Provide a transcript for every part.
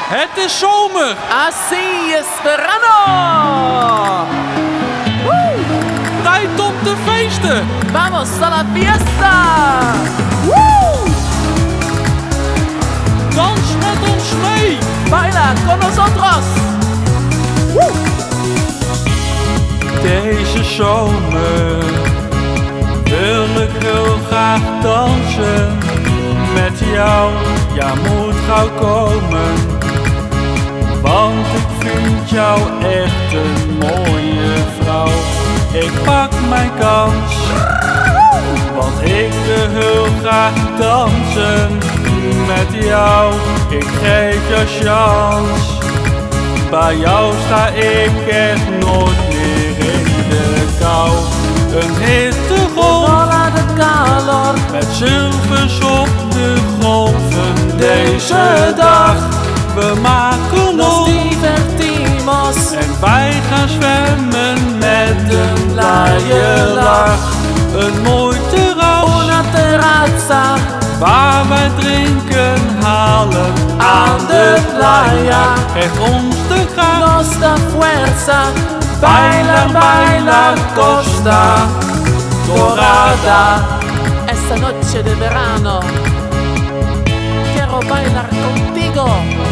Het is zomer! Así es verano! Tijd om te feesten! Vamos a la fiesta! Dans met ons mee! Baila con nosotros! Deze zomer wil ik heel graag dansen met jou. Ja, moet gauw komen, want ik vind jou echt een mooie vrouw. Ik pak mijn kans, want ik wil heel graag dansen met jou. Ik geef jou chance, bij jou sta ik echt nooit meer in de kou. Een hittegolf, Ola de calor, met zilvers op de golven deze dag. We maken nos op divertimos. en wij gaan zwemmen met een blije lach. Een mooi terras, Una terrazza waar wij drinken halen aan de playa. Geef ons de kracht, Nos da fuerza. baila, baila, Costa Dorada. Esta noche de verano quiero bailar contigo.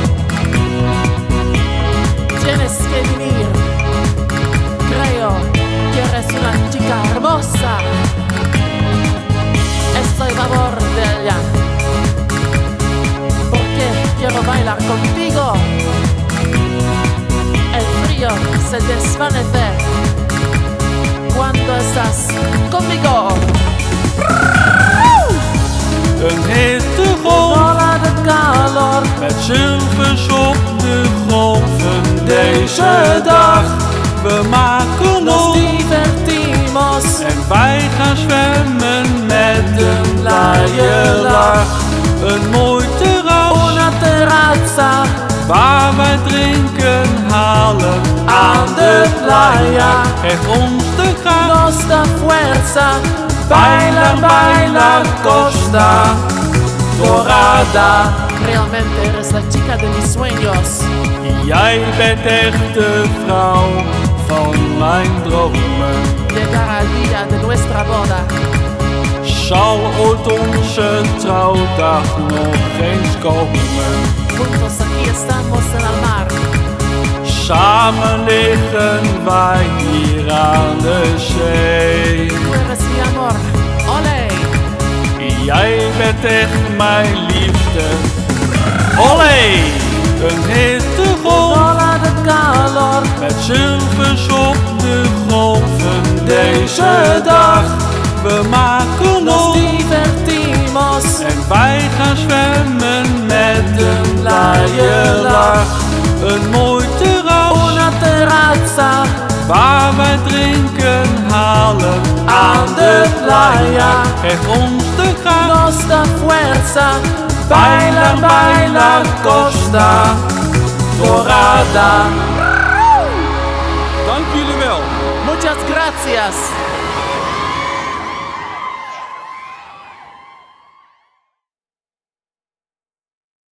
Tienes que venir. Creo que eres una chica hermosa. Estoy a favor de ella. Porque quiero bailar contigo. El frío se desvanece cuando estás conmigo. Een hittegolf, Ola de calor, met zilvers op de golven deze dag. We maken nos op divertimos. en wij gaan zwemmen met een blije lach. Een mooi terras, Una terrazza waar wij drinken halen aan de playa. Geef ons de kracht, Nos da fuerza. baila, baila, Costa Dorada. Realmente eres la chica de mis sueños. Jij bent echt de vrouw van mijn dromen. Llegará el día de nuestra boda. Zal ooit onze trouwdag nog eens komen? Juntos aquí estamos en el mar. Samen liggen wij hier aan de zee. Tú eres mi amor. Olé. Jij bent echt mijn liefde. Olé! Een hittegolf, Ola de calor, met zilvers op de golven deze dag. We maken nos op divertimos. en wij gaan zwemmen met een blije lach. Een mooi terras, Una terrazza waar wij drinken halen aan de playa. Geef ons de kracht, Nos da fuerza. baila, baila, Costa Dorada. Dank jullie wel. Muchas gracias.